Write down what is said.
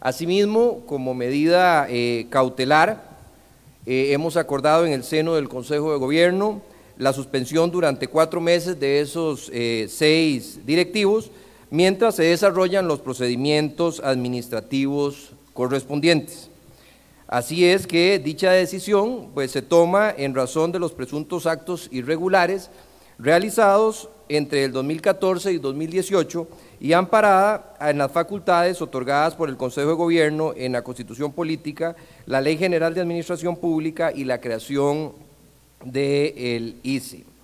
Asimismo, como medida cautelar, hemos acordado en el seno del Consejo de Gobierno la suspensión durante 4 meses de esos 6 directivos, mientras se desarrollan los procedimientos administrativos correspondientes. Así es que dicha decisión se toma en razón de los presuntos actos irregulares realizados entre el 2014 y 2018 y amparada en las facultades otorgadas por el Consejo de Gobierno en la Constitución Política, la Ley General de Administración Pública y la creación del ICE.